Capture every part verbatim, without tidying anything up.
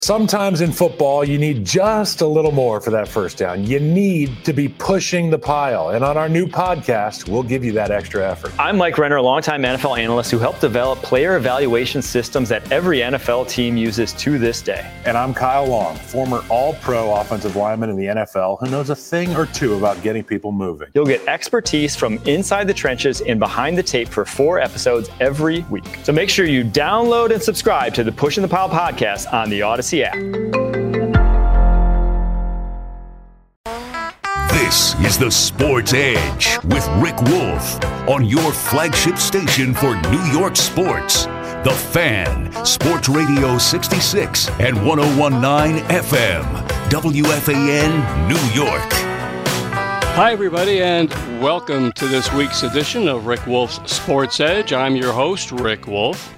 Sometimes in football, you need just a little more for that first down. You need to be pushing the pile. And on our new podcast, we'll give you that extra effort. I'm Mike Renner, a longtime N F L analyst who helped develop player evaluation systems that every N F L team uses to this day. And I'm Kyle Long, former all-pro offensive lineman in the N F L who knows a thing or two about getting people moving. You'll get expertise from inside the trenches and behind the tape for four episodes every week. So make sure you download and subscribe to the Pushing the Pile podcast on the Odyssey app. This is the Sports Edge with Rick Wolf on your flagship station for New York sports. The Fan, Sports Radio sixty-six and one oh one point nine F M, W F A N, New York. Hi, everybody, and welcome to this week's edition of Rick Wolf's Sports Edge. I'm your host, Rick Wolf.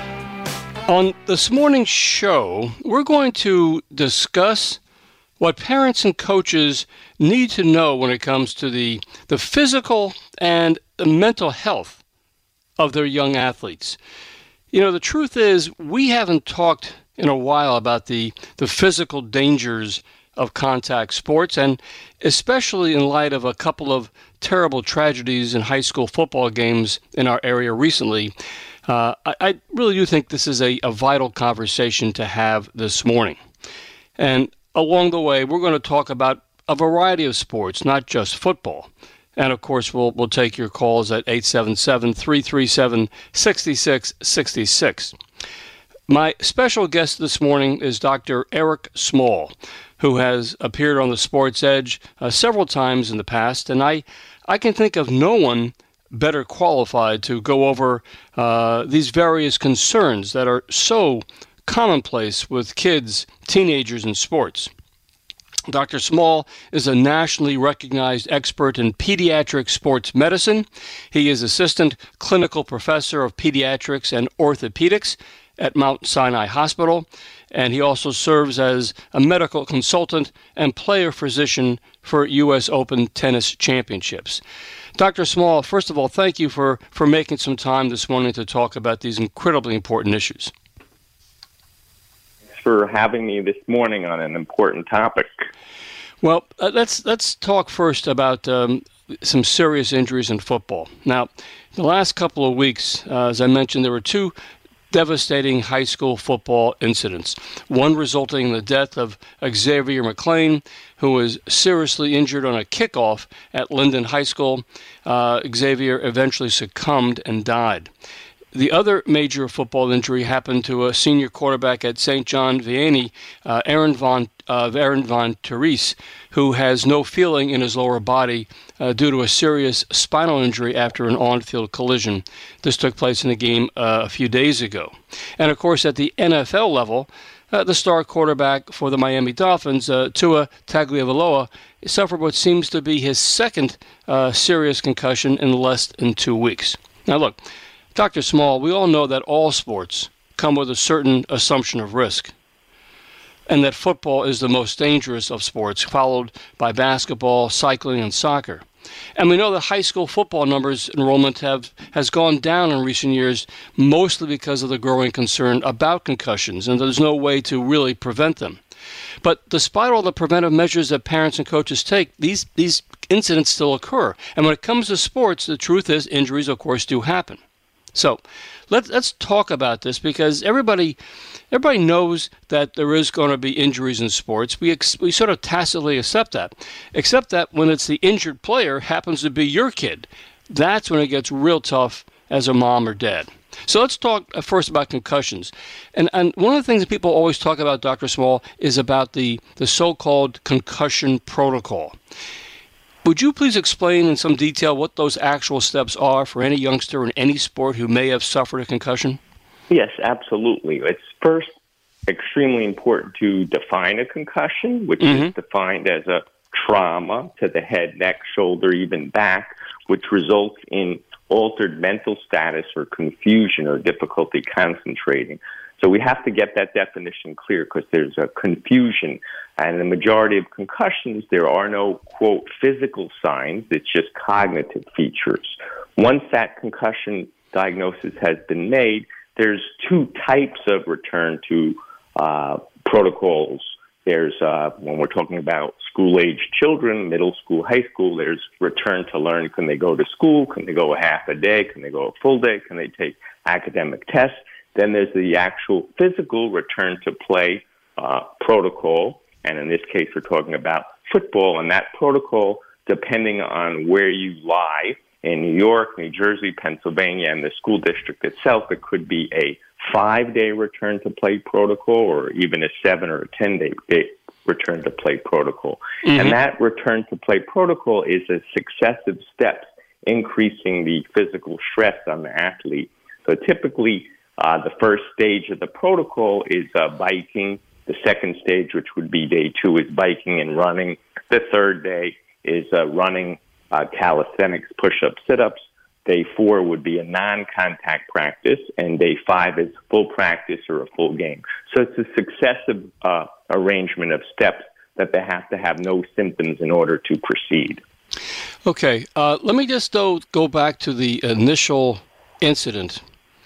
On this morning's show, we're going to discuss what parents and coaches need to know when it comes to the, the physical and the mental health of their young athletes. You know, the truth is, we haven't talked in a while about the, the physical dangers of contact sports, and especially in light of a couple of terrible tragedies in high school football games in our area recently. Uh, I, I really do think this is a, a vital conversation to have this morning. And along the way, we're going to talk about a variety of sports, not just football. And of course, we'll we'll take your calls at eight seven seven, three three seven, six six six six. My special guest this morning is Doctor Eric Small, who has appeared on the Sports Edge uh, several times in the past, and I, I can think of no one better qualified to go over uh, these various concerns that are so commonplace with kids, teenagers, in sports. Doctor Small is a nationally recognized expert in pediatric sports medicine. He is assistant clinical professor of pediatrics and orthopedics at Mount Sinai Hospital, and he also serves as a medical consultant and player physician for U S Open Tennis Championships. Doctor Small, first of all, thank you for, for making some time this morning to talk about these incredibly important issues. Thanks for having me this morning on an important topic. Well, uh, let's let's talk first about um, some serious injuries in football. Now, the last couple of weeks, uh, as I mentioned, there were two devastating high school football incidents, one resulting in the death of Xavier McLean, who was seriously injured on a kickoff at Linden High School. Uh, Xavier eventually succumbed and died. The other major football injury happened to a senior quarterback at Saint John Vianney, uh, Aaron Von uh, Aaron Von Therese, who has no feeling in his lower body uh, due to a serious spinal injury after an on-field collision. This took place in a game uh, a few days ago. And of course, at the N F L level, uh, the star quarterback for the Miami Dolphins, uh, Tua Tagovailoa, suffered what seems to be his second uh, serious concussion in less than two weeks. Now, look. Doctor Small, we all know that all sports come with a certain assumption of risk, and that football is the most dangerous of sports, followed by basketball, cycling, and soccer. And we know that high school football numbers enrollment have has gone down in recent years, mostly because of the growing concern about concussions, and there's no way to really prevent them. But despite all the preventive measures that parents and coaches take, these, these incidents still occur. And when it comes to sports, the truth is injuries, of course, do happen. So let's let's talk about this, because everybody everybody knows that there is going to be injuries in sports. We ex- we sort of tacitly accept that, except that when it's the injured player happens to be your kid, that's when it gets real tough as a mom or dad. So let's talk first about concussions. And and one of the things that people always talk about, Doctor Small, is about the, the so-called concussion protocol. Would you please explain in some detail what those actual steps are for any youngster in any sport who may have suffered a concussion? Yes, absolutely. It's first extremely important to define a concussion, which mm-hmm. is defined as a trauma to the head, neck, shoulder, even back, which results in altered mental status or confusion or difficulty concentrating. So we have to get that definition clear, because there's a confusion. And the majority of concussions, there are no, quote, physical signs. It's just cognitive features. Once that concussion diagnosis has been made, there's two types of return to uh, protocols. There's, uh, when we're talking about school-age children, middle school, high school, there's return to learn. Can they go to school? Can they go a half a day? Can they go a full day? Can they take academic tests? Then there's the actual physical return to play uh, protocol. And in this case, we're talking about football. And that protocol, depending on where you lie, in New York, New Jersey, Pennsylvania, and the school district itself, it could be a five-day return-to-play protocol or even a seven- or a ten-day return-to-play protocol. Mm-hmm. And that return-to-play protocol is a successive steps increasing the physical stress on the athlete. So typically, uh, the first stage of the protocol is uh, biking. The second stage, which would be day two, is biking and running. The third day is uh, running, uh, calisthenics, push-ups, sit-ups. Day four would be a non-contact practice, and day five is full practice or a full game. So it's a successive uh, arrangement of steps that they have to have no symptoms in order to proceed. Okay. Uh, let me just, though, go back to the initial incident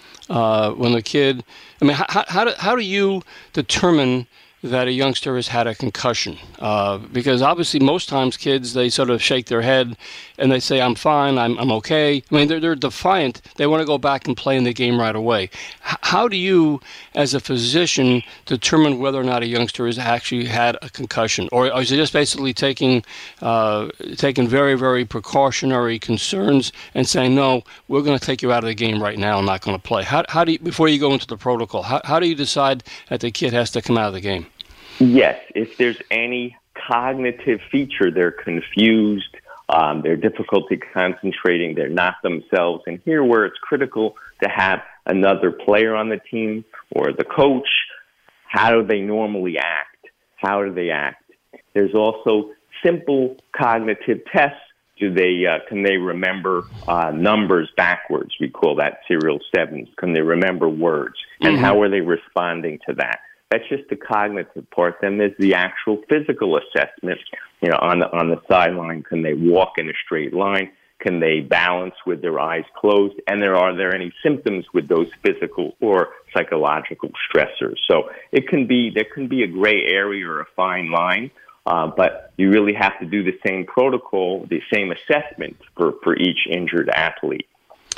uh, when the kid, I mean, how, how, do, how do you determine that a youngster has had a concussion? Uh, because obviously most times kids, they sort of shake their head and they say, I'm fine, I'm I'm okay. I mean, they're, they're defiant. They want to go back and play in the game right away. H- how do you, as a physician, determine whether or not a youngster has actually had a concussion? Or, or is it just basically taking, uh, taking very, very precautionary concerns and saying, no, we're going to take you out of the game right now and not going to play? How, how do you, before you go into the protocol, how, how do you decide that the kid has to come out of the game? Yes, if there's any cognitive feature, they're confused, um, they're difficulty concentrating, they're not themselves. And here where it's critical to have another player on the team or the coach, how do they normally act? How do they act? There's also simple cognitive tests. Do they, uh, can they remember uh, numbers backwards? We call that serial sevens. Can they remember words? And mm-hmm. how are they responding to that? That's just the cognitive part. Then there's the actual physical assessment. You know, on the on the sideline, can they walk in a straight line? Can they balance with their eyes closed? And there are there any symptoms with those physical or psychological stressors? So it can be there can be a gray area or a fine line, uh, but you really have to do the same protocol, the same assessment for, for each injured athlete.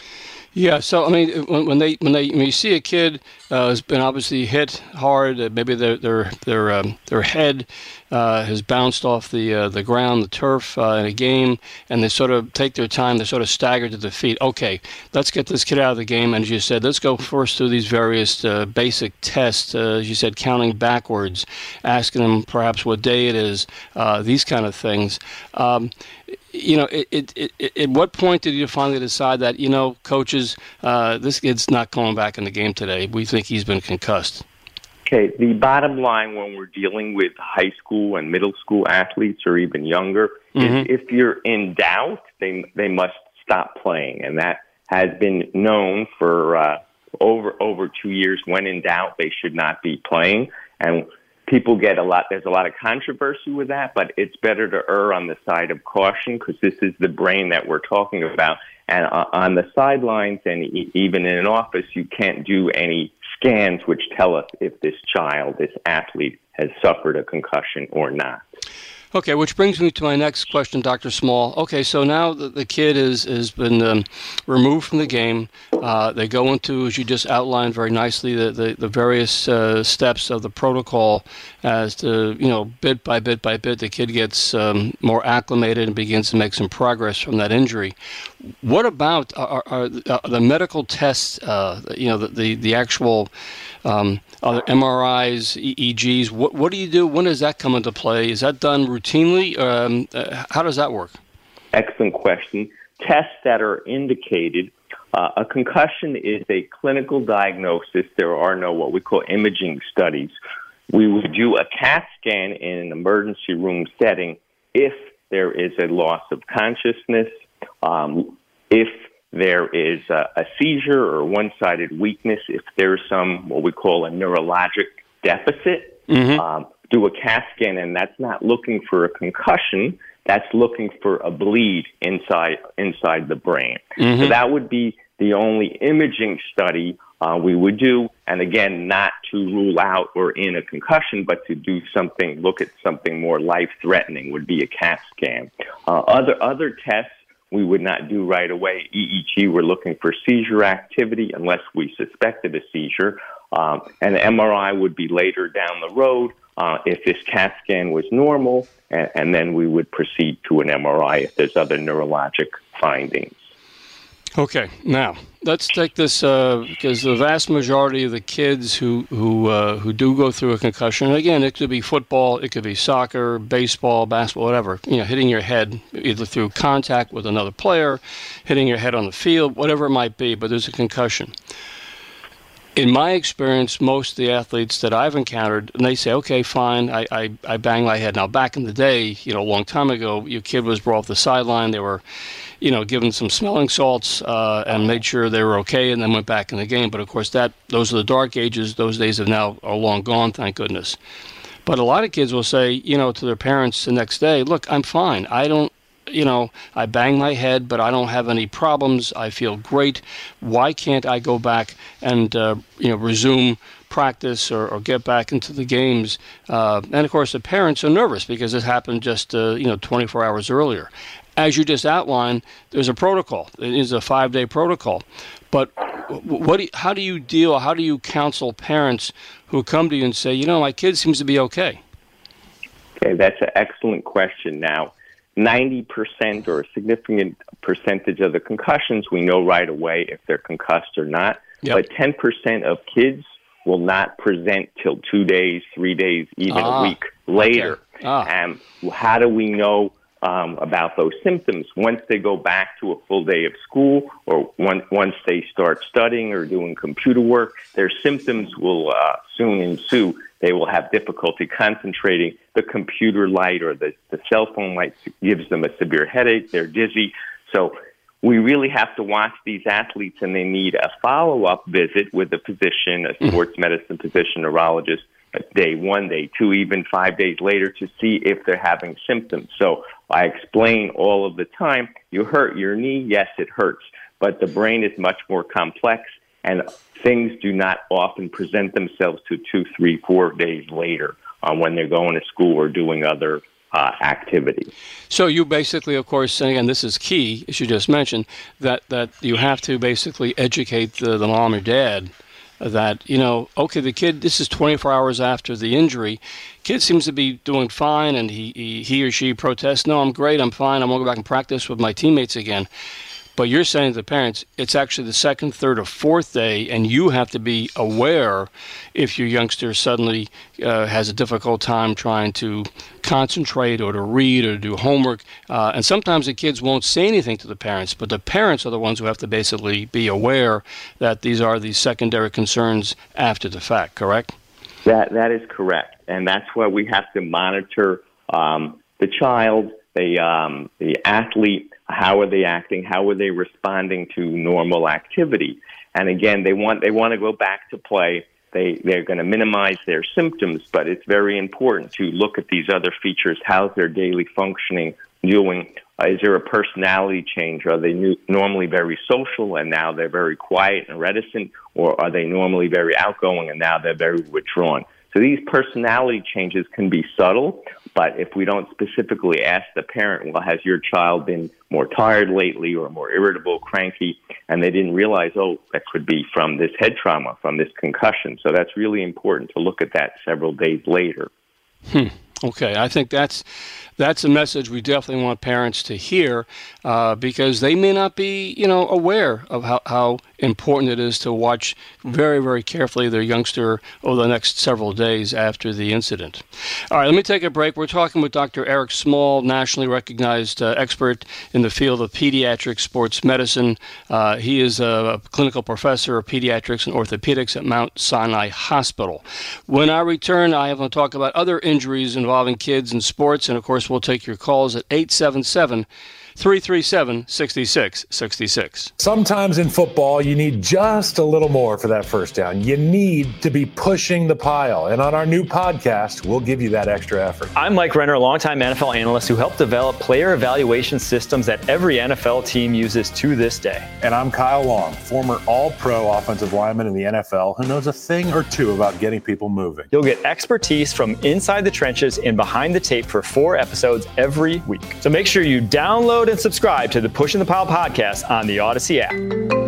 Yeah, so I mean, when, when they when they when you see a kid uh, has been obviously hit hard, uh, maybe their their their um, their head uh, has bounced off the uh, the ground, the turf uh, in a game, and they sort of take their time, they sort of stagger to the feet. Okay, let's get this kid out of the game, and as you said, let's go first through these various uh, basic tests. Uh, as you said, counting backwards, asking them perhaps what day it is, uh, these kind of things. Um, You know, it, it, it, at what point did you finally decide that, you know, coaches, uh, this kid's not going back in the game today? We think he's been concussed. Okay, the bottom line when we're dealing with high school and middle school athletes or even younger mm-hmm. is if you're in doubt, they they must stop playing. And that has been known for uh, over over two years. When in doubt, they should not be playing. And people get a lot, there's a lot of controversy with that, but it's better to err on the side of caution because this is the brain that we're talking about. And uh, on the sidelines and e- even in an office, you can't do any scans which tell us if this child, this athlete, has suffered a concussion or not. Okay, which brings me to my next question, Doctor Small. Okay, so now the, the kid is, has been um, removed from the game. Uh, they go into, as you just outlined very nicely, the, the, the various uh, steps of the protocol as to, you know, bit by bit by bit, the kid gets um, more acclimated and begins to make some progress from that injury. What about are, are, are the medical tests, uh, you know, the, the, the actual um, other M R Is, E E Gs, what, what do you do? When does that come into play? Is that done routinely? Um, uh, how does that work? Excellent question. Tests that are indicated. Uh, a concussion is a clinical diagnosis. There are no what we call imaging studies. We would do a CAT scan in an emergency room setting if there is a loss of consciousness, um, if there is a, a seizure or one-sided weakness, if there's some what we call a neurologic deficit. Mm-hmm. Um, do a CAT scan, and that's not looking for a concussion. That's looking for a bleed inside inside the brain. Mm-hmm. So that would be the only imaging study uh, we would do. And again, not to rule out or in a concussion, but to do something, look at something more life-threatening would be a CAT scan. Uh, other other tests we would not do right away. E E G, we're looking for seizure activity unless we suspected a seizure. Um, and the M R I would be later down the road uh, if this CAT scan was normal, and, and then we would proceed to an M R I if there's other neurologic findings. Okay, now let's take this uh, because the vast majority of the kids who who uh, who do go through a concussion, again, it could be football, it could be soccer, baseball, basketball, whatever. You know, hitting your head either through contact with another player, hitting your head on the field, whatever it might be. But there's a concussion. In my experience, most of the athletes that I've encountered, and they say, okay, fine, I, I, I bang my head. Now, back in the day, you know, a long time ago, your kid was brought off the sideline. They were, you know, given some smelling salts uh, and made sure they were okay and then went back in the game. But, of course, that those are the dark ages. Those days have now are long gone, thank goodness. But a lot of kids will say, you know, to their parents the next day, look, I'm fine. I don't. You know, I bang my head, but I don't have any problems. I feel great. Why can't I go back and, uh, you know, resume practice or, or get back into the games? Uh, and, of course, the parents are nervous because it happened just, uh, you know, twenty-four hours earlier. As you just outlined, there's a protocol. It is a five-day protocol. But what? Do you, how do you deal, how do you counsel parents who come to you and say, you know, my kid seems to be okay? Okay, that's an excellent question. Now, ninety percent or a significant percentage of the concussions, we know right away if they're concussed or not. Yep. But ten percent of kids will not present till two days, three days, even ah, a week later. Okay. Ah. And how do we know um, about those symptoms? Once they go back to a full day of school or one, once they start studying or doing computer work, their symptoms will uh, soon ensue. They will have difficulty concentrating. The computer light or the, the cell phone light gives them a severe headache. They're dizzy. So we really have to watch these athletes, and they need a follow-up visit with a physician, a sports medicine physician, neurologist, day one, day two, even five days later to see if they're having symptoms. So I explain all of the time, you hurt your knee, yes, it hurts, but the brain is much more complex, and things do not often present themselves to two, three, four days later uh, when they're going to school or doing other uh, activities. So you basically, of course, and again, this is key, as you just mentioned, that, that you have to basically educate the, the mom or dad that, you know, okay, the kid, this is twenty-four hours after the injury. Kid seems to be doing fine, and he, he, he or she protests, no, I'm great, I'm fine, I'm going to go back and practice with my teammates again. But you're saying to the parents, it's actually the second, third, or fourth day, and you have to be aware if your youngster suddenly uh, has a difficult time trying to concentrate or to read or to do homework. Uh, and sometimes the kids won't say anything to the parents, but the parents are the ones who have to basically be aware that these are these secondary concerns after the fact, correct? That That is correct. And that's why we have to monitor um, the child, the um, the athlete. How are they acting? How are they responding to normal activity? And again, they want they want to go back to play. They they're going to minimize their symptoms, but it's very important to look at these other features. How's their daily functioning doing? Uh, is there a personality change? Are they new, normally very social and now they're very quiet and reticent, or are they normally very outgoing and now they're very withdrawn? So these personality changes can be subtle, but if we don't specifically ask the parent, well, has your child been more tired lately or more irritable, cranky, and they didn't realize, oh, that could be from this head trauma, from this concussion. So that's really important to look at that several days later. Hmm. Okay, I think that's that's a message we definitely want parents to hear uh, because they may not be, you know, aware of how, how important it is to watch very, very carefully their youngster over the next several days after the incident. All right, let me take a break. We're talking with Doctor Eric Small, nationally recognized uh, expert in the field of pediatric sports medicine. Uh, he is a clinical professor of pediatrics and orthopedics at Mount Sinai Hospital. When I return, I have to talk about other injuries involving kids in sports, and of course, we'll take your calls at eight seven seven, three three seven, six six six six. Sometimes in football, you need just a little more for that first down. You need to be pushing the pile. And on our new podcast, we'll give you that extra effort. I'm Mike Renner, a longtime N F L analyst who helped develop player evaluation systems that every N F L team uses to this day. And I'm Kyle Long, former all-pro offensive lineman in the N F L who knows a thing or two about getting people moving. You'll get expertise from inside the trenches and behind the tape for four episodes every week. So make sure you download and subscribe to the Pushing the Pile podcast on the Odyssey app.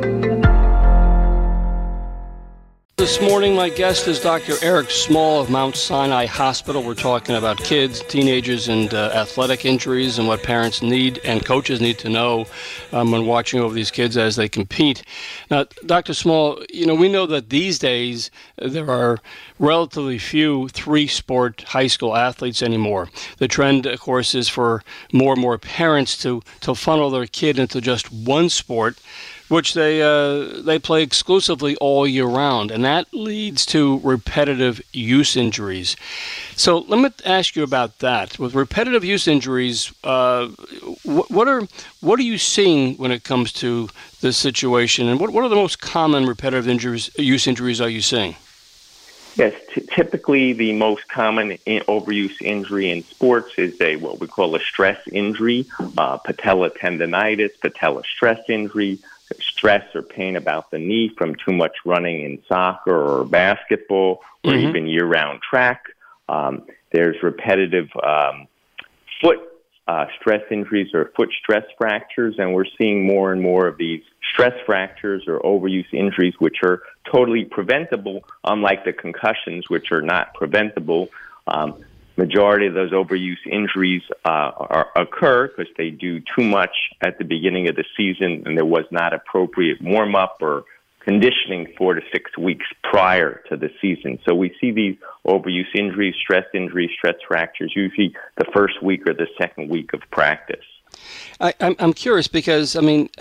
This morning, my guest is Doctor Eric Small of Mount Sinai Hospital. We're talking about kids, teenagers, and uh, athletic injuries and what parents need and coaches need to know um, when watching over these kids as they compete. Now, Doctor Small, you know, we know that these days uh, there are relatively few three-sport high school athletes anymore. The trend, of course, is for more and more parents to, to funnel their kid into just one sport, which they uh, they play exclusively all year round, and that leads to repetitive use injuries. So let me ask you about that. With repetitive use injuries, uh, what, what are what are you seeing when it comes to this situation, and what what are the most common repetitive injuries use injuries are you seeing? Yes, t- typically the most common in- overuse injury in sports is a what we call a stress injury, uh, patella tendonitis, patella stress injury, stress or pain about the knee from too much running in soccer or basketball or mm-hmm. even year-round track. Um, there's repetitive um, foot uh, stress injuries or foot stress fractures, and we're seeing more and more of these stress fractures or overuse injuries, which are totally preventable, unlike the concussions, which are not preventable. Um, Majority of those overuse injuries uh, are, occur because they do too much at the beginning of the season and there was not appropriate warm-up or conditioning four to six weeks prior to the season. So we see these overuse injuries, stress injuries, stress fractures, usually the first week or the second week of practice. I, I'm, I'm curious because, I mean...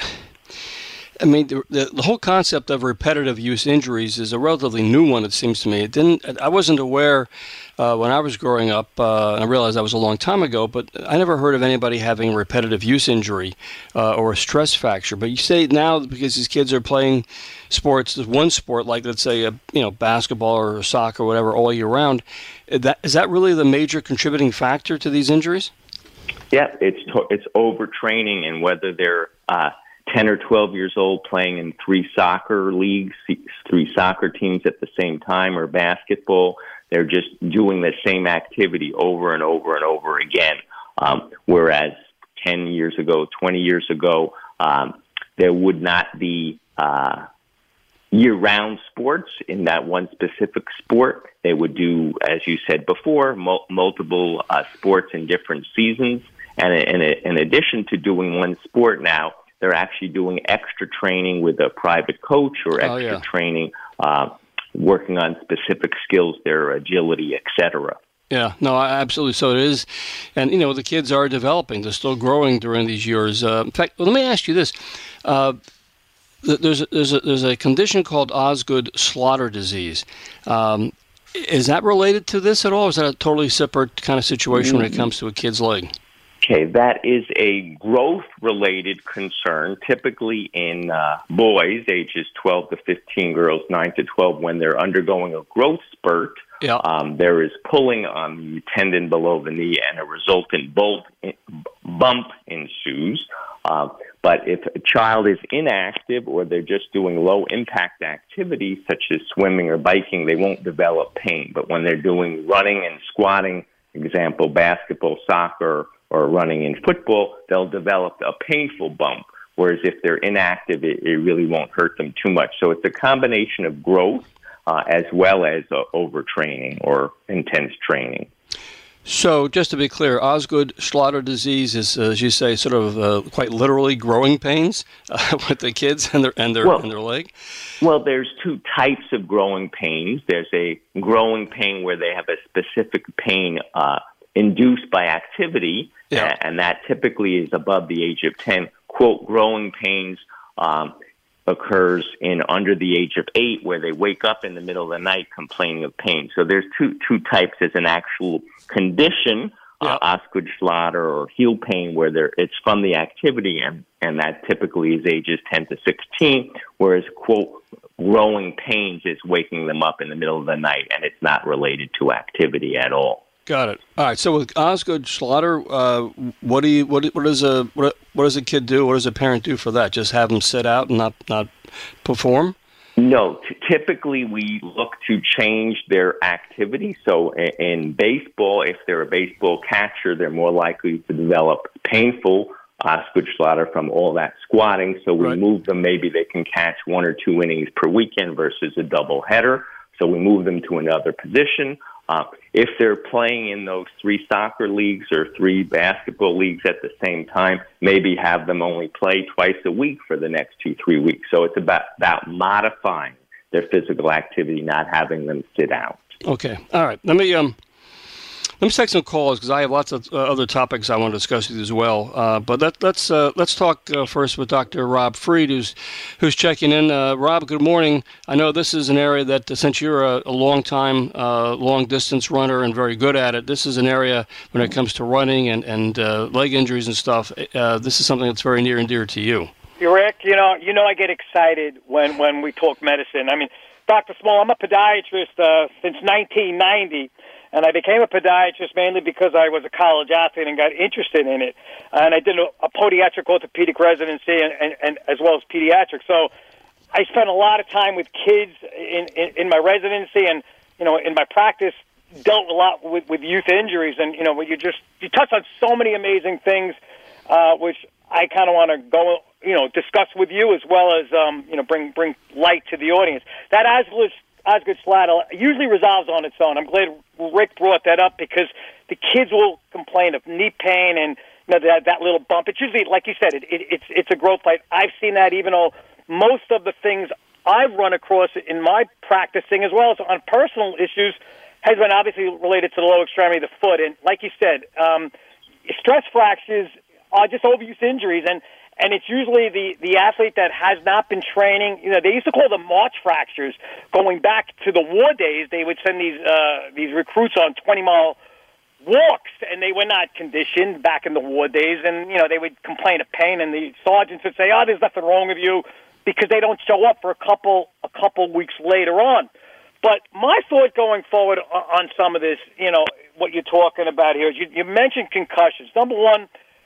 I mean, the, the the whole concept of repetitive use injuries is a relatively new one, it seems to me. It didn't. I wasn't aware uh, when I was growing up, uh, and I realized that was a long time ago, but I never heard of anybody having a repetitive use injury uh, or a stress fracture. But you say now because these kids are playing sports, one sport, like let's say, a, you know, basketball or soccer or whatever, all year round, that, is that really the major contributing factor to these injuries? Yeah, it's to, it's overtraining, and whether they're uh, ten or twelve years old playing in three soccer leagues, three soccer teams at the same time, or basketball. They're just doing the same activity over and over and over again. Um, whereas ten years ago, twenty years ago, um, there would not be uh, year-round sports in that one specific sport. They would do, as you said before, mul- multiple uh, sports in different seasons. And in, in addition to doing one sport now, they're actually doing extra training with a private coach or extra oh, yeah. training, uh, working on specific skills, their agility, et cetera. Yeah, no, absolutely. So it is. And, you know, the kids are developing. They're still growing during these years. Uh, in fact, well, let me ask you this. Uh, there's, a, there's, a, there's a condition called Osgood-Schlatter disease. Um, is that related to this at all, or is that a totally separate kind of situation mm-hmm. when it comes to a kid's leg? Okay, that is a growth-related concern, typically in uh, boys, ages twelve to fifteen, girls nine to twelve, when they're undergoing a growth spurt. Yeah. Um, there is pulling on the tendon below the knee, and a resultant bolt, bump ensues. Uh, but if a child is inactive or they're just doing low-impact activities, such as swimming or biking, they won't develop pain. But when they're doing running and squatting, example, basketball, soccer, or running in football, they'll develop a painful bump. Whereas if they're inactive, it, it really won't hurt them too much. So it's a combination of growth uh, as well as uh, overtraining or intense training. So just to be clear, Osgood-Schlatter disease is, uh, as you say, sort of uh, quite literally growing pains uh, with the kids and their and their well, and their leg. Well, there's two types of growing pains. There's a growing pain where they have a specific pain uh, induced by activity, yeah. and that typically is above the age of ten. Quote, growing pains um, occurs in under the age of eight, where they wake up in the middle of the night complaining of pain. So there's two two types. There's an actual condition uh, Osgood-Schlatter or heel pain, where there, it's from the activity, and, and that typically is ages ten to sixteen, whereas, quote, growing pains is waking them up in the middle of the night, and it's not related to activity at all. Got it. All right. So with Osgood-Schlatter, uh, what do you what what does a what, what does a kid do? What does a parent do for that? Just have them sit out and not not perform? No. T- typically, we look to change their activity. So in, in baseball, if they're a baseball catcher, they're more likely to develop painful Osgood-Schlatter from all that squatting. So we Right. move them. Maybe they can catch one or two innings per weekend versus a doubleheader. So we move them to another position. Uh, if they're playing in those three soccer leagues or three basketball leagues at the same time, maybe have them only play twice a week for the next two, three weeks. So it's about, about modifying their physical activity, not having them sit out. Okay. All right. Let me um. Let me take some calls because I have lots of uh, other topics I want to discuss with you as well. Uh, but let, let's uh, let's talk uh, first with Doctor Rob Freed, who's who's checking in. Uh, Rob, good morning. I know this is an area that, uh, since you're a, a long time, uh, long distance runner and very good at it, this is an area when it comes to running and and uh, leg injuries and stuff. Uh, this is something that's very near and dear to you. Rick, you know, you know, I get excited when when we talk medicine. I mean, Doctor Small, I'm a podiatrist uh, since nineteen ninety. And I became a podiatrist mainly because I was a college athlete and got interested in it. And I did a, a podiatric orthopedic residency and, and, and as well as pediatrics. So I spent a lot of time with kids in, in, in my residency and, you know, in my practice, dealt a lot with, with youth injuries. And, you know, you just, you touch on so many amazing things, uh, which I kind of want to go, you know, discuss with you as well as, um, you know, bring, bring light to the audience. That Osgood Osgood-Schlatter usually resolves on its own. I'm glad Rick brought that up because the kids will complain of knee pain and, you know, that that little bump. It's usually, like you said, it, it, it's it's a growth plate. I've seen that even though most of the things I've run across in my practicing as well as on personal issues has been obviously related to the lower extremity of the foot. And like you said, um, stress fractures are just overuse injuries, and And it's usually the, the athlete that has not been training. You know, they used to call them March fractures. Going back to the war days, they would send these uh, these recruits on twenty-mile walks, and they were not conditioned back in the war days. And, you know, they would complain of pain, and the sergeants would say, oh, there's nothing wrong with you, because they don't show up for a couple a couple weeks later on. But my thought going forward on some of this, you know, what you're talking about here is you, you mentioned concussions. Number one,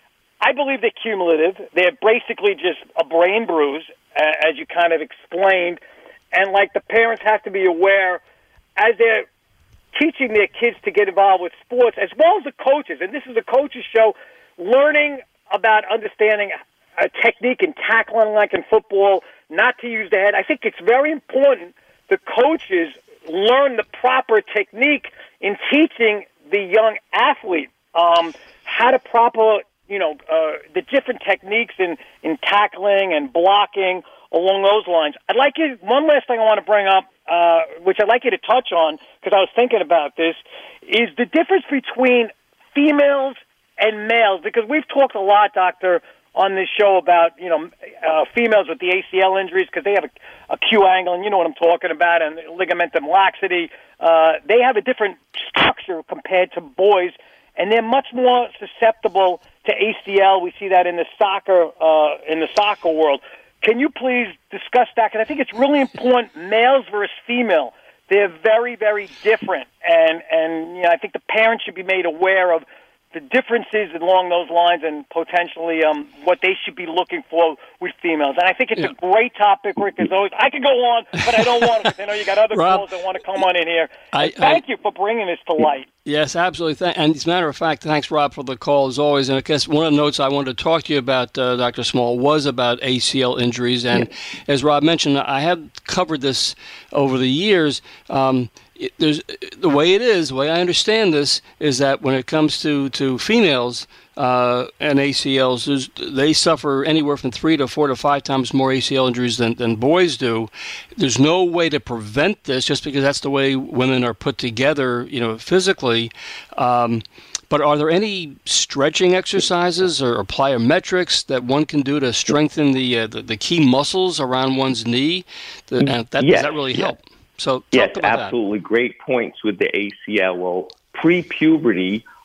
I believe they're cumulative. They're basically just a brain bruise, uh, as you kind of explained. And, like, the parents have to be aware as they're teaching their kids to get involved with sports, as well as the coaches. And this is a coach's show, learning about understanding a technique in tackling like in football, not to use the head. I think it's very important the coaches learn the proper technique in teaching the young athlete um, how to proper you know, uh, the different techniques in, in tackling and blocking along those lines. I'd like you, one last thing I want to bring up, uh, which I'd like you to touch on, because I was thinking about this, is the difference between females and males, because we've talked a lot, Doctor, on this show about, you know, uh, females with the A C L injuries, because they have a, a Q angle, and you know what I'm talking about, and ligamentum laxity. Uh, they have a different structure compared to boys, and they're much more susceptible to A C L. We see that in the soccer uh, in the soccer world. Can you please discuss that? Because I think it's really important. Males versus female, they're very, very different, and and you know I think the parents should be made aware of the differences along those lines and potentially um, what they should be looking for with females. And I think it's yeah. a great topic, Rick, as always. I could go on, but I don't want to, because I know you got other Rob, calls that want to come on in here. I, thank I, you for bringing this to light. Yes, absolutely. Th- and as a matter of fact, thanks, Rob, for the call, as always. And I guess one of the notes I wanted to talk to you about, uh, Doctor Small, was about A C L injuries. And yeah. as Rob mentioned, I have covered this over the years. Um, It, there's the way it is, the way I understand this, is that when it comes to, to females uh, and A C Ls, they suffer anywhere from three to four to five times more A C L injuries than, than boys do. There's no way to prevent this just because that's the way women are put together, you know, physically. Um, but are there any stretching exercises or, or plyometrics that one can do to strengthen the uh, the, the key muscles around one's knee? The, and that, yes, does that really yes. help? So yes, about absolutely. That. Great points with the A C L. Well, pre-puberty,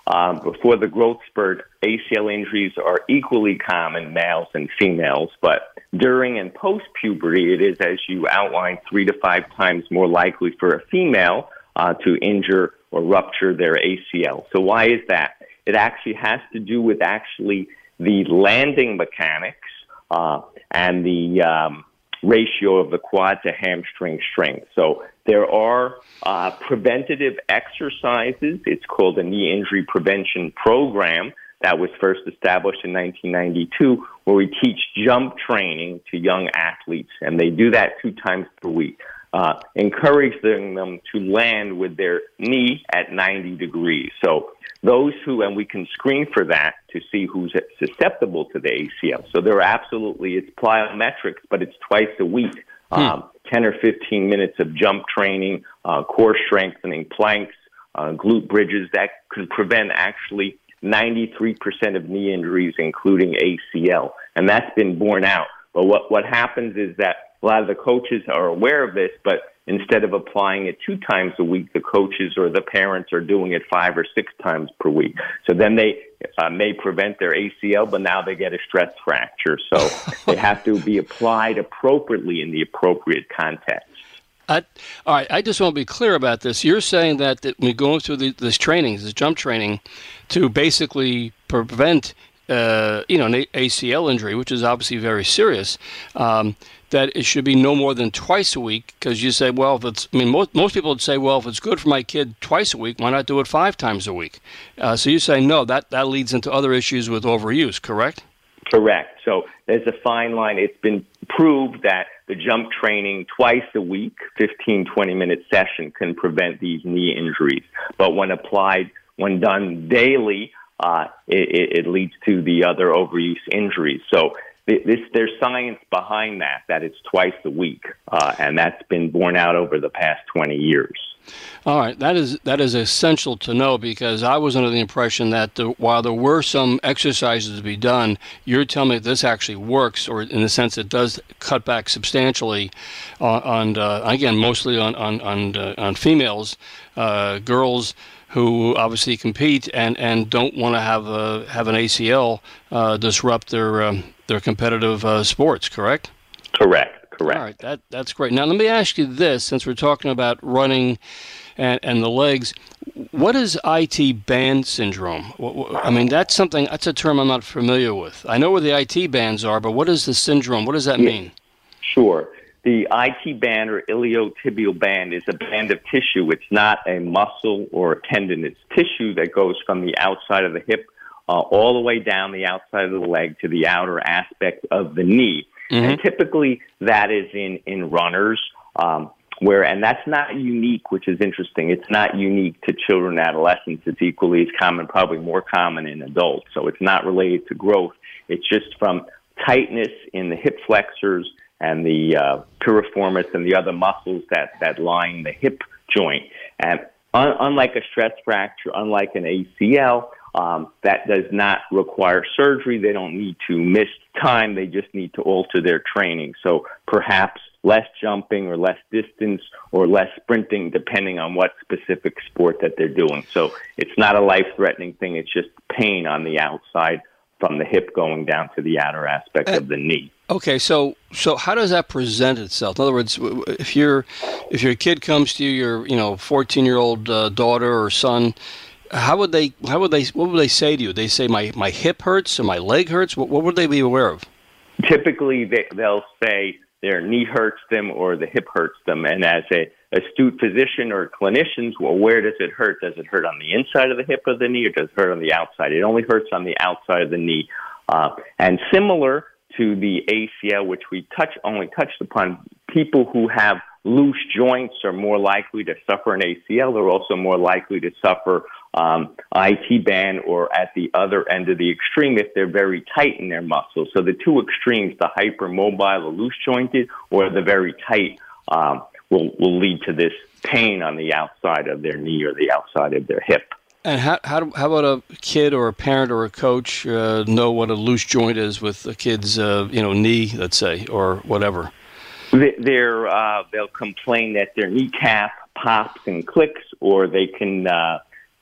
um, before the growth spurt, A C L injuries are equally common, males and females, but during and post-puberty, it is, as you outlined, three to five times more likely for a female uh, to injure or rupture their A C L. So why is that? It actually has to do with actually the landing mechanics uh, and the um, ratio of the quad to hamstring strength. So there are uh, preventative exercises. It's called a knee injury prevention program that was first established in nineteen ninety-two, where we teach jump training to young athletes, and they do that two times per week, uh, encouraging them to land with their knee at ninety degrees. So those who, and we can screen for that to see who's susceptible to the A C L. So there are absolutely, it's plyometrics, but it's twice a week, hmm. um, ten or fifteen minutes of jump training, uh, core strengthening, planks, uh, glute bridges that can prevent actually ninety-three percent of knee injuries, including A C L. And that's been borne out. But what, what happens is that a lot of the coaches are aware of this, but instead of applying it two times a week, the coaches or the parents are doing it five or six times per week. So then they uh, may prevent their A C L, but now they get a stress fracture. So they have to be applied appropriately in the appropriate context. I, all right, I just want to be clear about this. You're saying that, that we're going through the, this training, this jump training, to basically prevent, uh, you know, an A C L injury, which is obviously very serious, um, that it should be no more than twice a week, because you say, well, if it's, I mean, most, most people would say, well, if it's good for my kid twice a week, why not do it five times a week? Uh, so you say, no, that, that leads into other issues with overuse, correct? Correct. So there's a fine line. It's been proved that the jump training twice a week, fifteen, twenty-minute session can prevent these knee injuries. But when applied, when done daily, uh, it, it leads to the other overuse injuries. So this, there's science behind that, that it's twice a week, uh, and that's been borne out over the past twenty years. All right, that is that is essential to know, because I was under the impression that the, while there were some exercises to be done, you're telling me that this actually works, or in the sense it does cut back substantially on, on uh, again, mostly on on on, uh, on females, uh, girls who obviously compete and, and don't want to have a, have an A C L uh, disrupt their um, their competitive uh, sports. Correct? Correct. Correct. All right, that that's great. Now let me ask you this: since we're talking about running and, and the legs, what is I T band syndrome? I mean, that's something. That's a term I'm not familiar with. I know where the I T bands are, but what is the syndrome? What does that yeah. mean? Sure. The I T band or iliotibial band is a band of tissue. It's not a muscle or a tendon. It's tissue that goes from the outside of the hip uh, all the way down the outside of the leg to the outer aspect of the knee. Mm-hmm. And typically that is in, in runners, um, where, and that's not unique, which is interesting. It's not unique to children and adolescents. It's equally as common, probably more common in adults. So it's not related to growth. It's just from tightness in the hip flexors and the uh, piriformis and the other muscles that, that line the hip joint. And un- unlike a stress fracture, unlike an A C L, Um, that does not require surgery. They don't need to miss time. They just need to alter their training. So perhaps less jumping or less distance or less sprinting, depending on what specific sport that they're doing. So it's not a life-threatening thing. It's just pain on the outside from the hip going down to the outer aspect uh, of the knee. Okay, so so how does that present itself? In other words, if your if your kid comes to you, your you know fourteen-year-old uh, daughter or son, How would they? How would they? What would they say to you? They say my, my hip hurts or my leg hurts. What, what would they be aware of? Typically, they, they'll say their knee hurts them or the hip hurts them. And as a astute physician or clinicians, well, where does it hurt? Does it hurt on the inside of the hip of the knee, or does it hurt on the outside? It only hurts on the outside of the knee. Uh, and similar to the A C L, which we touch only touched upon, people who have loose joints are more likely to suffer an A C L. They're also more likely to suffer um, I T band, or at the other end of the extreme, if they're very tight in their muscles. So the two extremes, the hypermobile, the loose jointed, or the very tight, um, will, will lead to this pain on the outside of their knee or the outside of their hip. And how how, do, how about a kid or a parent or a coach uh, know what a loose joint is with a kid's uh, you know knee, let's say, or whatever? They're, uh, they'll complain that their kneecap pops and clicks, or they can uh,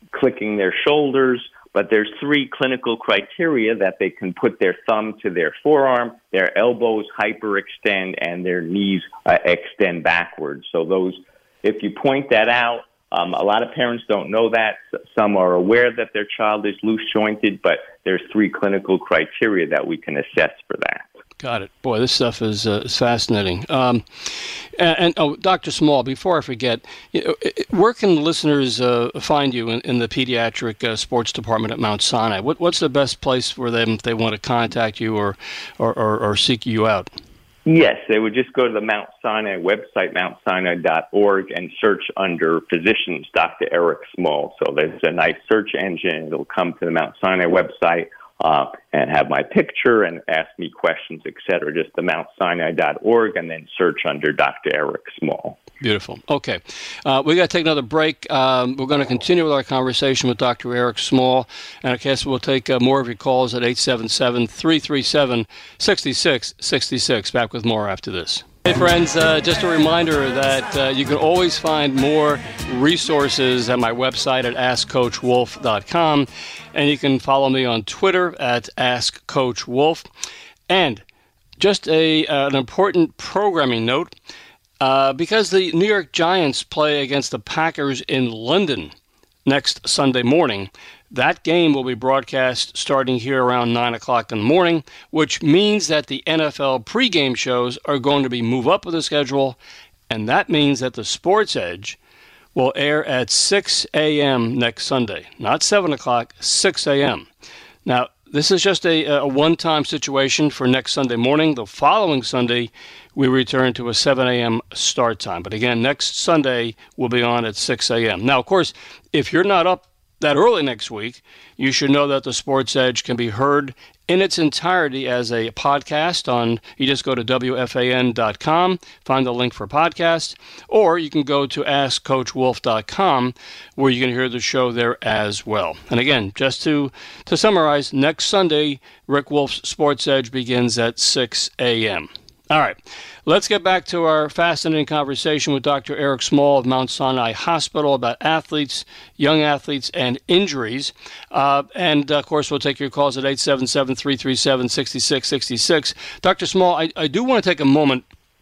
clicking their shoulders. But there's three clinical criteria that they can put their thumb to their forearm, their elbows hyperextend, and their knees uh, extend backwards. So those, if you point that out, um, a lot of parents don't know that. Some are aware that their child is loose-jointed, but there's three clinical criteria that we can assess for that. Got it. Boy, this stuff is, uh, is fascinating. Um, and, and oh, Doctor Small, before I forget, you know, where can listeners uh, find you in, in the pediatric uh, sports department at Mount Sinai? What, what's the best place for them if they want to contact you or, or, or, or seek you out? Yes, they would just go to the Mount Sinai website, mount sinai dot org, and search under physicians, Doctor Eric Small. So there's a nice search engine. It'll come to the Mount Sinai website. Uh, and have my picture and ask me questions, et cetera. Just the mount sinai dot org and then search under Doctor Eric Small. Beautiful. Okay. Uh, we got to take another break. Um, we're going to continue with our conversation with Doctor Eric Small, and I guess we'll take uh, more of your calls at eight seven seven, three three seven, six six six six. Back with more after this. Hey friends, uh, just a reminder that uh, you can always find more resources at my website at ask coach wolf dot com, and you can follow me on Twitter at ask coach wolf. And just a uh, an important programming note, uh, because the New York Giants play against the Packers in London next Sunday morning, that game will be broadcast starting here around nine o'clock in the morning, which means that the N F L pregame shows are going to be moved up with the schedule, and that means that the Sports Edge will air at six a.m. next Sunday. Not seven o'clock, six a.m. Now, this is just a, a one-time situation for next Sunday morning. The following Sunday, we return to a seven a.m. start time. But again, next Sunday will be on at six a.m. Now, of course, if you're not up that early next week, you should know that the Sports Edge can be heard in its entirety as a podcast on, you just go to W F A N dot com, find the link for podcast, or you can go to ask coach wolf dot com where you can hear the show there as well. And again, just to, to summarize, next Sunday, Rick Wolf's Sports Edge begins at six a.m. All right, let's get back to our fascinating conversation with Doctor Eric Small of Mount Sinai Hospital about athletes, young athletes, and injuries. Uh, and, of course, we'll take your calls at eight seven seven, three three seven, six six six six. Doctor Small, I, I do want to take a moment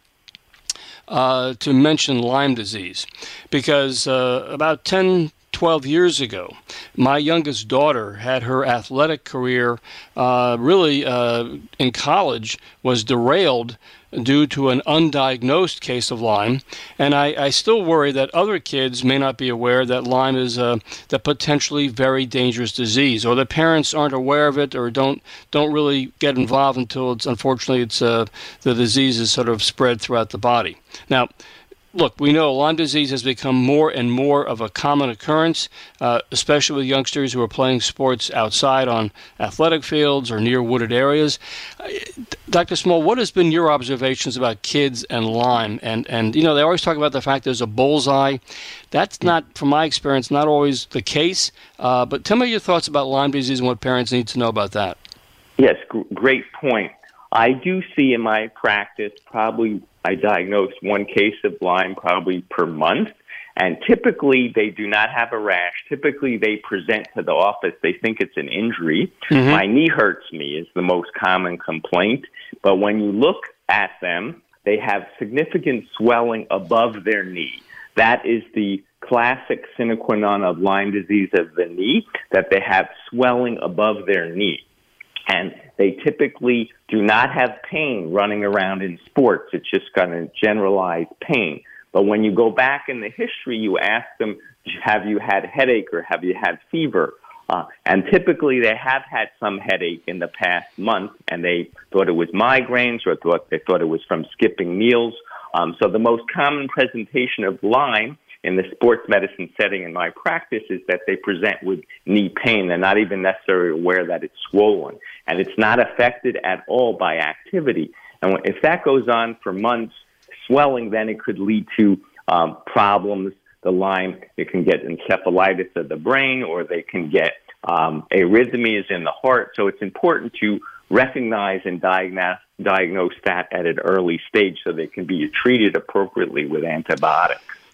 uh, to mention Lyme disease because uh, about ten, twelve years ago, my youngest daughter had her athletic career uh, really uh, in college was derailed due to an undiagnosed case of Lyme. And I, I still worry that other kids may not be aware that Lyme is a the potentially very dangerous disease, or the parents aren't aware of it or don't don't really get involved until it's unfortunately it's uh, the disease is sort of spread throughout the body. Now, look, we know Lyme disease has become more and more of a common occurrence, uh, especially with youngsters who are playing sports outside on athletic fields or near wooded areas. Uh, Doctor Small, what has been your observations about kids and Lyme? And, and, you know, they always talk about the fact there's a bullseye. That's not, from my experience, not always the case. Uh, but tell me your thoughts about Lyme disease and what parents need to know about that. Yes, g- great point. I do see in my practice probably I diagnose one case of Lyme probably per month, and typically they do not have a rash. Typically they present to the office, they think it's an injury. Mm-hmm. My knee hurts me is the most common complaint, but when you look at them, they have significant swelling above their knee. That is the classic sine qua non of Lyme disease of the knee, that they have swelling above their knee. And they typically do not have pain running around in sports. It's just kind of generalized pain. But when you go back in the history, you ask them, have you had headache or have you had fever? Uh, and typically they have had some headache in the past month, and they thought it was migraines or thought they thought it was from skipping meals. Um, so the most common presentation of Lyme in the sports medicine setting in my practice is that they present with knee pain. They're not even necessarily aware that it's swollen. And it's not affected at all by activity. And if that goes on for months, swelling, then it could lead to um, problems. The Lyme, it can get encephalitis of the brain, or they can get um, arrhythmias in the heart. So it's important to recognize and diagnose, diagnose that at an early stage so they can be treated appropriately with antibiotics.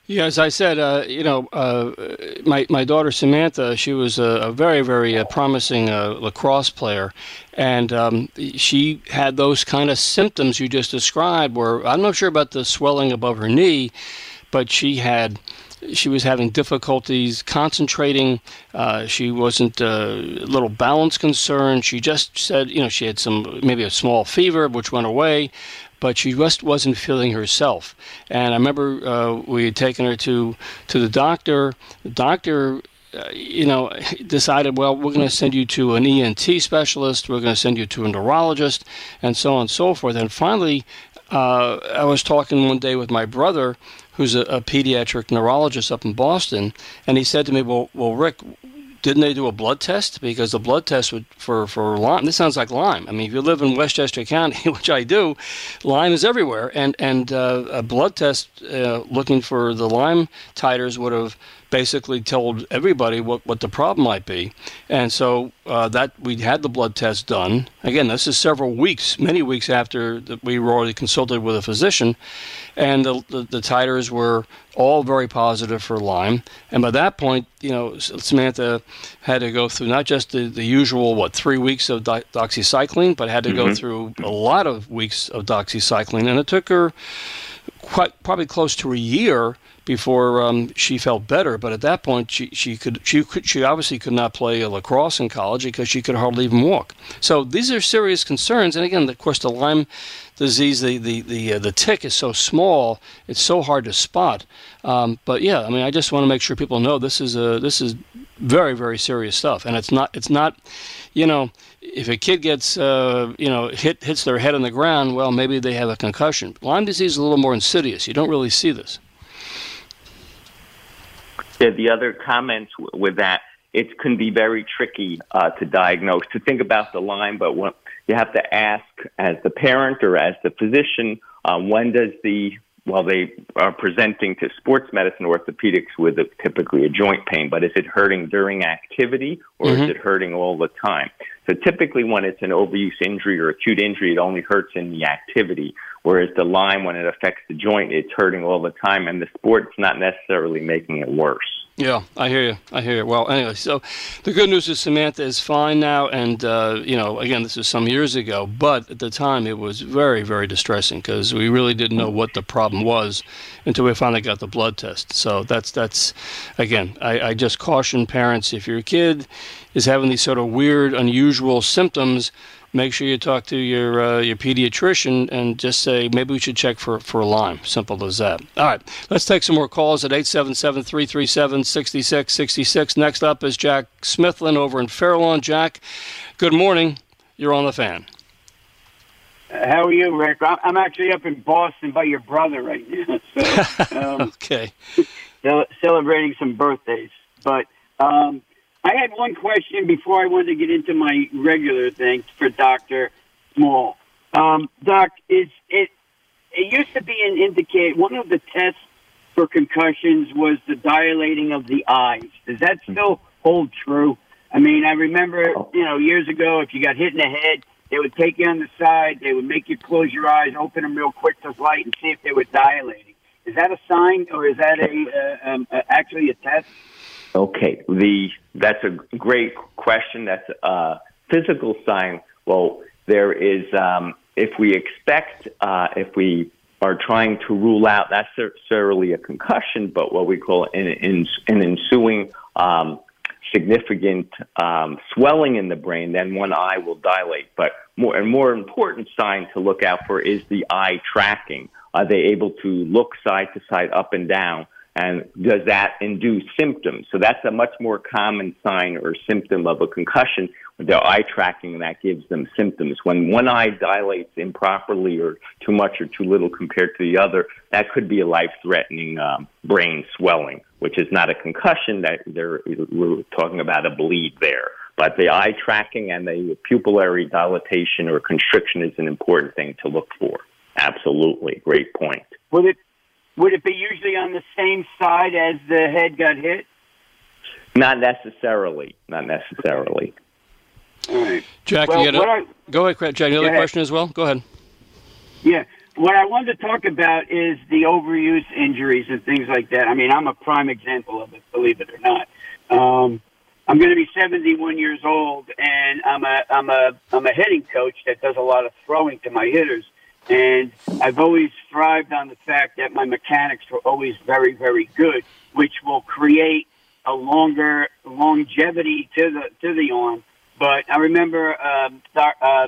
Yeah, as I said, uh, you know, uh, my my daughter Samantha, she was a, a very, very uh, promising uh, lacrosse player, and um, she had those kind of symptoms you just described. Where I'm not sure about the swelling above her knee, but she had. She was having difficulties concentrating. Uh, she wasn't uh, a little balance concerned. She just said, you know, she had some maybe a small fever, which went away, but she just wasn't feeling herself. And I remember uh, we had taken her to to the doctor. The doctor, uh, you know, decided, well, we're going to send you to an E N T specialist. We're going to send you to a neurologist, and so on and so forth. And finally, uh, I was talking one day with my brother, who's a, a pediatric neurologist up in Boston, and he said to me, well, well, Rick, didn't they do a blood test? Because the blood test would, for, for Lyme, this sounds like Lyme. I mean, if you live in Westchester County, which I do, Lyme is everywhere. And, and uh, a blood test uh, looking for the Lyme titers would have basically told everybody what, what the problem might be. And so uh, that we had the blood test done. Again, this is several weeks, many weeks after that we were already consulted with a physician. And the, the, the titers were all very positive for Lyme. And by that point, you know, Samantha had to go through not just the, the usual, what, three weeks of do- doxycycline, but had to mm-hmm. go through a lot of weeks of doxycycline. And it took her quite probably close to a year before um, she felt better. But at that point, she, she could she could she obviously could not play lacrosse in college because she could hardly even walk. So these are serious concerns. And again, of course, the Lyme disease, the the the, uh, the tick is so small, it's so hard to spot. Um, but yeah, I mean, I just want to make sure people know this is a this is very, very serious stuff, and it's not it's not, you know. If a kid gets, uh, you know, hit hits their head on the ground, well, maybe they have a concussion. Lyme disease is a little more insidious. You don't really see this. Yeah, the other comments w- with that, it can be very tricky uh, to diagnose, to think about the Lyme, but when, you have to ask as the parent or as the physician, um, when does the, well, they are presenting to sports medicine orthopedics with a, typically a joint pain, but is it hurting during activity or mm-hmm. is it hurting all the time? So typically when it's an overuse injury or acute injury, it only hurts in the activity, whereas the Lyme, when it affects the joint, it's hurting all the time, and the sport's not necessarily making it worse. Yeah, I hear you. I hear you. Well, anyway, so the good news is Samantha is fine now, and, uh, you know, again, this was some years ago, but at the time it was very, very distressing because we really didn't know what the problem was until we finally got the blood test. So that's, that's again, I, I just caution parents, if your kid is having these sort of weird, unusual symptoms, make sure you talk to your uh, your pediatrician and just say, maybe we should check for, for Lyme. Simple as that. All right, let's take some more calls at eight seven seven, three three seven, six six six six. Next up is Jack Smithlin over in Fairlawn. Jack, good morning. You're on the Fan. Uh, how are you, Rick? I'm actually up in Boston by your brother right now. So, um, okay. Celebrating some birthdays. But um, I had one question before I wanted to get into my regular thing for Doctor Small. Um, Doc, is it? It used to be an indicate. One of the tests for concussions was the dilating of the eyes. Does that still hold true? I mean, I remember, you know, years ago, if you got hit in the head, they would take you on the side, they would make you close your eyes, open them real quick to light, and see if they were dilating. Is that a sign, or is that a uh, um, uh, actually a test? Okay, the that's a great question. That's a physical sign. Well, there is, um, if we expect, uh, if we are trying to rule out not necessarily a concussion, but what we call an, an, an ensuing um, significant um, swelling in the brain, then one eye will dilate. But more and more important sign to look out for is the eye tracking. Are they able to look side to side, up and down? And does that induce symptoms? So that's a much more common sign or symptom of a concussion. With their eye tracking, that gives them symptoms. When one eye dilates improperly or too much or too little compared to the other, that could be a life-threatening um, brain swelling, which is not a concussion. That they're, we're talking about a bleed there. But the eye tracking and the pupillary dilatation or constriction is an important thing to look for. Absolutely. Great point. Would it Would it be usually on the same side as the head got hit? Not necessarily. Not necessarily. All right. Jack, well, you got a, I, go ahead, Jack. You have a question as well? Go ahead. Yeah. what I wanted to talk about is the overuse injuries and things like that. I mean, I'm a prime example of it, believe it or not. Um, I'm going to be seventy-one years old, and I'm a I'm a I'm a hitting coach that does a lot of throwing to my hitters. And I've always thrived on the fact that my mechanics were always very, very good, which will create a longer longevity to the to the arm. But I remember um, uh,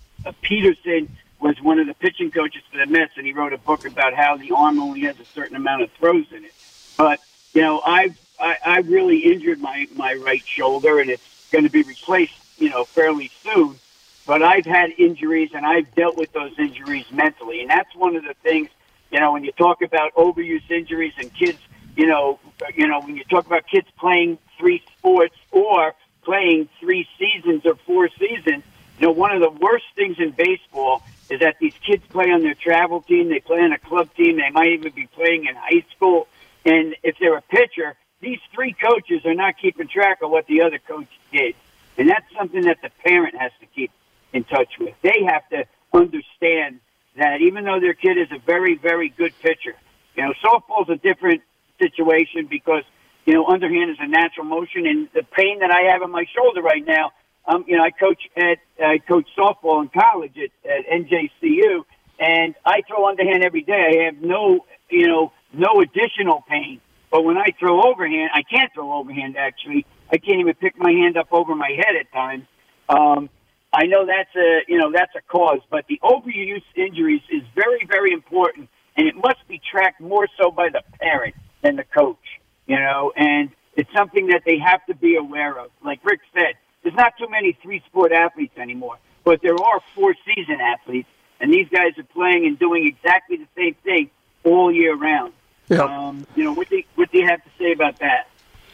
Peterson was one of the pitching coaches for the Mets, and he wrote a book about how the arm only has a certain amount of throws in it. But you know, I've I, I really injured my my right shoulder, and it's going to be replaced, you know, fairly soon. But I've had injuries, and I've dealt with those injuries mentally. And that's one of the things, you know, when you talk about overuse injuries and kids, you know, you know, when you talk about kids playing three sports or playing three seasons or four seasons, you know, one of the worst things in baseball is that these kids play on their travel team, they play on a club team, they might even be playing in high school. And if they're a pitcher, these three coaches are not keeping track of what the other coach did. And that's something that the parent has to keep in touch with. They have to understand that even though their kid is a very, very good pitcher, you know, softball's a different situation because, you know, underhand is a natural motion, and the pain that I have in my shoulder right now, um, you know, I coach at I coach softball in college at, at N J C U, and I throw underhand every day. I have no, you know, no additional pain. But when I throw overhand, I can't throw overhand, actually. I can't even pick my hand up over my head at times. Um, I know that's a, you know, that's a cause, but the overuse injuries is very, very important, and it must be tracked more so by the parent than the coach, you know, and it's something that they have to be aware of. Like Rick said, there's not too many three-sport athletes anymore, but there are four-season athletes, and these guys are playing and doing exactly the same thing all year round. Yeah. Um, you know, what do, what do you have to say about that?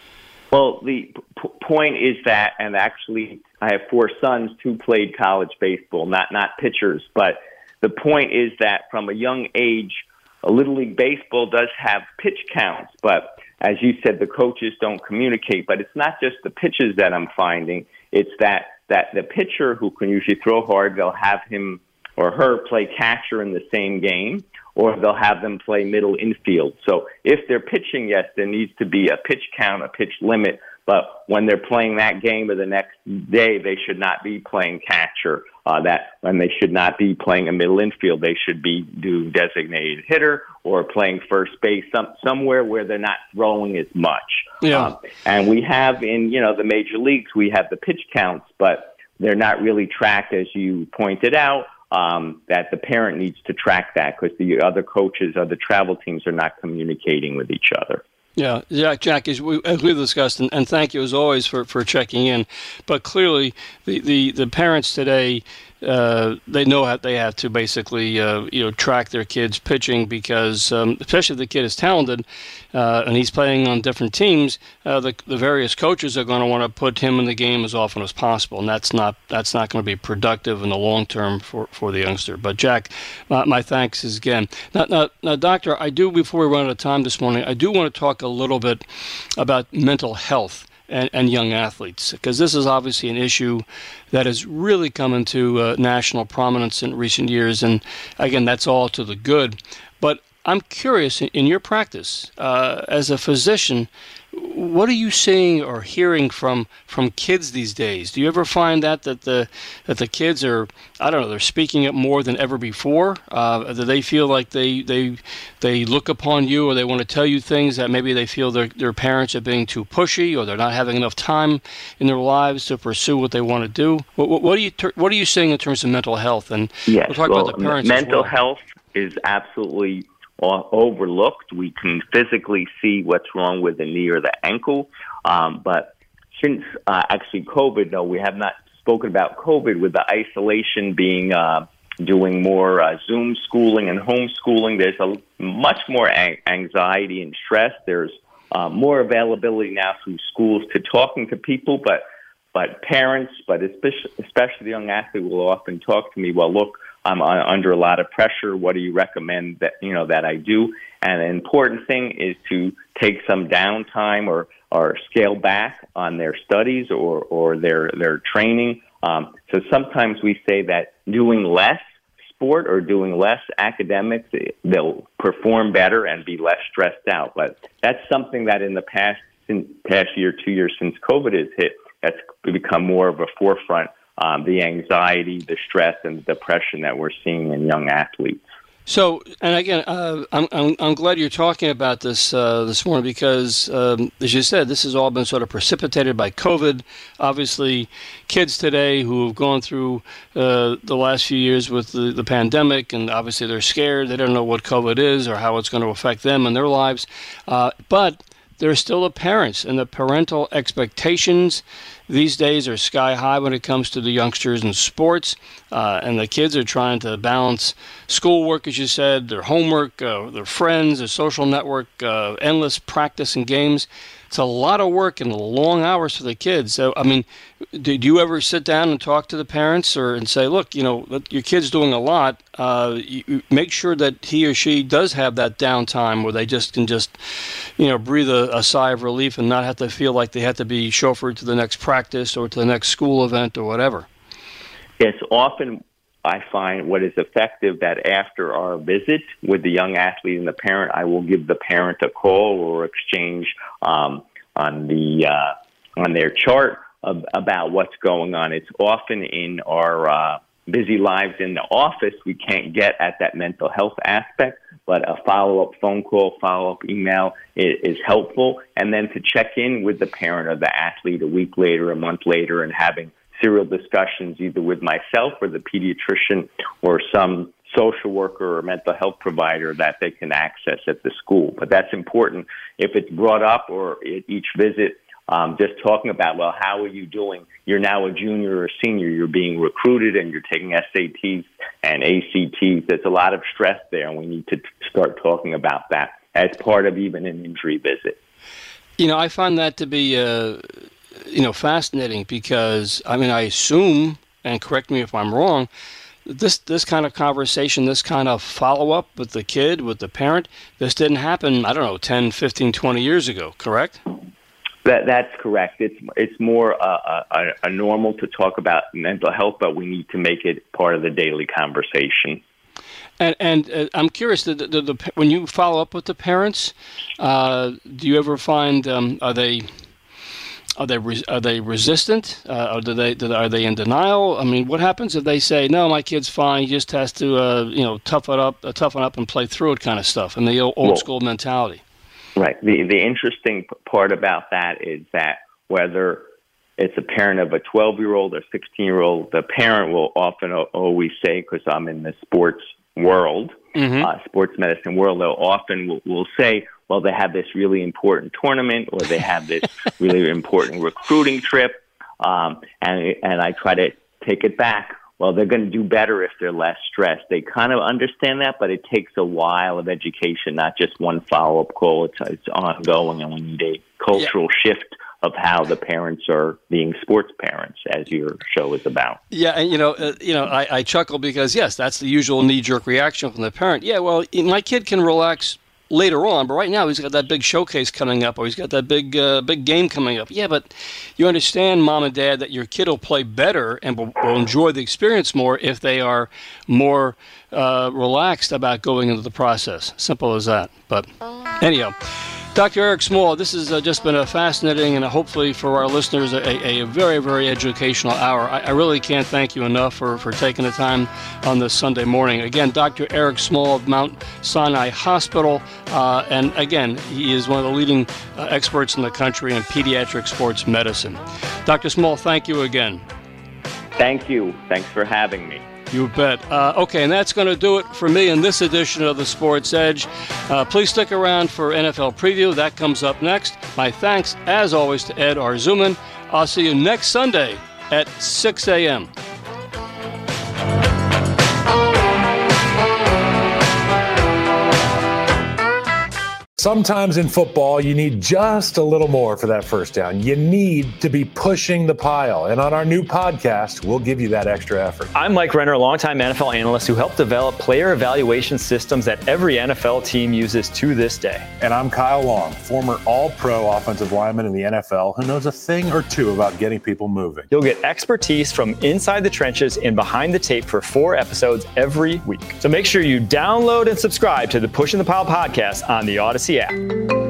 Well, the p- point is that, and actually I have four sons who played college baseball, not not pitchers, but the point is that from a young age, a Little League Baseball does have pitch counts, but as you said, the coaches don't communicate. But it's not just the pitches that I'm finding. It's that, that the pitcher who can usually throw hard, they'll have him or her play catcher in the same game, or they'll have them play middle infield. So if they're pitching, yes, there needs to be a pitch count, a pitch limit. But when they're playing that game or the next day, they should not be playing catcher. Uh, that when they should not be playing a middle infield, they should be do designated hitter or playing first base, some, somewhere where they're not throwing as much. Yeah. Um, and we have in you know the major leagues, we have the pitch counts, but they're not really tracked, as you pointed out. Um, that the parent needs to track that because the other coaches, other travel teams are not communicating with each other. Yeah, Jack, Jack as, we, as we've discussed, and, and thank you as always for, for checking in, but clearly the, the, the parents today, uh, they know how they have to basically uh, you know track their kids pitching because um, especially if the kid is talented uh, and he's playing on different teams, uh, the the various coaches are going to want to put him in the game as often as possible, and that's not that's not going to be productive in the long term for, for the youngster. But Jack, my, my thanks is again. Now, now, now, Doctor, I do before we run out of time this morning, I do want to talk a little bit about mental health and, and young athletes, because this is obviously an issue that has really come into uh, national prominence in recent years, and again, that's all to the good. But I'm curious, in your practice, uh, as a physician, what are you seeing or hearing from, from kids these days? Do you ever find that that the that the kids are, I don't know, they're speaking up more than ever before? Uh, do they feel like they they they look upon you, or they want to tell you things that maybe they feel their their parents are being too pushy, or they're not having enough time in their lives to pursue what they want to do? What, what, what are you what are you seeing in terms of mental health? And yes, we'll talk well, about the parents. Mental as well. health is absolutely overlooked. We can physically see what's wrong with the knee or the ankle, um, but since uh, actually COVID, though, we have not spoken about COVID with the isolation being uh, doing more uh, Zoom schooling and homeschooling. There's a much more a- anxiety and stress. There's uh, more availability now through schools to talking to people, but but parents, but especially, especially the young athlete will often talk to me, well, look, I'm under a lot of pressure. What do you recommend that, you know, that I do? And an important thing is to take some downtime or, or scale back on their studies or, or their, their training. Um, so sometimes we say that doing less sport or doing less academics, they'll perform better and be less stressed out. But that's something that in the past, since past year, two years since COVID has hit, that's become more of a forefront. Um, the anxiety, the stress, and the depression that we're seeing in young athletes. So, and again, uh, I'm, I'm I'm glad you're talking about this uh, this morning because, um, as you said, this has all been sort of precipitated by COVID. Obviously, kids today who have gone through uh, the last few years with the, the pandemic, and obviously they're scared. They don't know what COVID is or how it's going to affect them and their lives. Uh, but there are still the parents, and the parental expectations these days are sky high when it comes to the youngsters in sports, uh, and the kids are trying to balance schoolwork, as you said, their homework, uh, their friends, their social network, uh, endless practice and games. It's a lot of work and long hours for the kids. So, I mean, did you ever sit down and talk to the parents or and say, look, you know, your kid's doing a lot. Uh, you make sure that he or she does have that downtime where they just can just, you know, breathe a, a sigh of relief and not have to feel like they have to be chauffeured to the next practice or to the next school event or whatever. Yes, often I find what is effective that after our visit with the young athlete and the parent, I will give the parent a call or exchange um, on the uh, on their chart of, about what's going on. It's often in our uh, busy lives in the office we can't get at that mental health aspect, but a follow-up phone call, follow-up email is, is helpful. And then to check in with the parent or the athlete a week later, a month later, and having serial discussions either with myself or the pediatrician or some social worker or mental health provider that they can access at the school. But that's important. If it's brought up or at each visit, um, just talking about, well, how are you doing? You're now a junior or a senior. You're being recruited and you're taking S A Ts and A C Ts. There's a lot of stress there, and we need to start talking about that as part of even an injury visit. You know, I find that to be uh you know, fascinating because, I mean, I assume, and correct me if I'm wrong, this this kind of conversation, this kind of follow-up with the kid, with the parent, this didn't happen, I don't know, ten, fifteen, twenty years ago, correct? That That's correct. It's it's more a, a, a normal to talk about mental health, but we need to make it part of the daily conversation. And and uh, I'm curious, the, the, the, when you follow up with the parents, uh, do you ever find, um, are they... Are they are they resistant? Uh, or do they do they, are they in denial? I mean, what happens if they say, "No, my kid's fine. He just has to, uh, you know, toughen up, uh, toughen up, and play through it," kind of stuff, and the old, old well, school mentality. Right. The the interesting part about that is that whether it's a parent of a twelve-year-old or sixteen-year-old, the parent will often always say, because I'm in the sports world, mm-hmm. uh, sports medicine world, they'll often will, will say, well, they have this really important tournament or they have this really important recruiting trip, um, and and I try to take it back. Well, they're going to do better if they're less stressed. They kind of understand that, but it takes a while of education, not just one follow-up call. It's, it's ongoing, and we need a cultural yeah. shift of how the parents are being sports parents, as your show is about. Yeah, and you know, uh, you know, I, I chuckle because yes, that's the usual knee-jerk reaction from the parent. Yeah, well, my kid can relax later on, but right now he's got that big showcase coming up, or he's got that big uh, big game coming up. Yeah, but you understand, Mom and Dad, that your kid will play better and will, will enjoy the experience more if they are more uh, relaxed about going into the process. Simple as that. But anyhow, Doctor Eric Small, this has uh, just been a fascinating and hopefully for our listeners a, a very, very educational hour. I, I really can't thank you enough for, for taking the time on this Sunday morning. Again, Doctor Eric Small of Mount Sinai Hospital, uh, and again, he is one of the leading uh, experts in the country in pediatric sports medicine. Doctor Small, thank you again. Thank you. Thanks for having me. You bet. Uh, okay, and that's going to do it for me in this edition of the Sports Edge. Uh, please stick around for N F L Preview. That comes up next. My thanks, as always, to Ed Arzuman. I'll see you next Sunday at six a.m. Sometimes in football, you need just a little more for that first down. You need to be pushing the pile. And on our new podcast, we'll give you that extra effort. I'm Mike Renner, a longtime N F L analyst who helped develop player evaluation systems that every N F L team uses to this day. And I'm Kyle Long, former all-pro offensive lineman in the N F L who knows a thing or two about getting people moving. You'll get expertise from inside the trenches and behind the tape for four episodes every week. So make sure you download and subscribe to the Pushing the Pile podcast on the Odyssey app.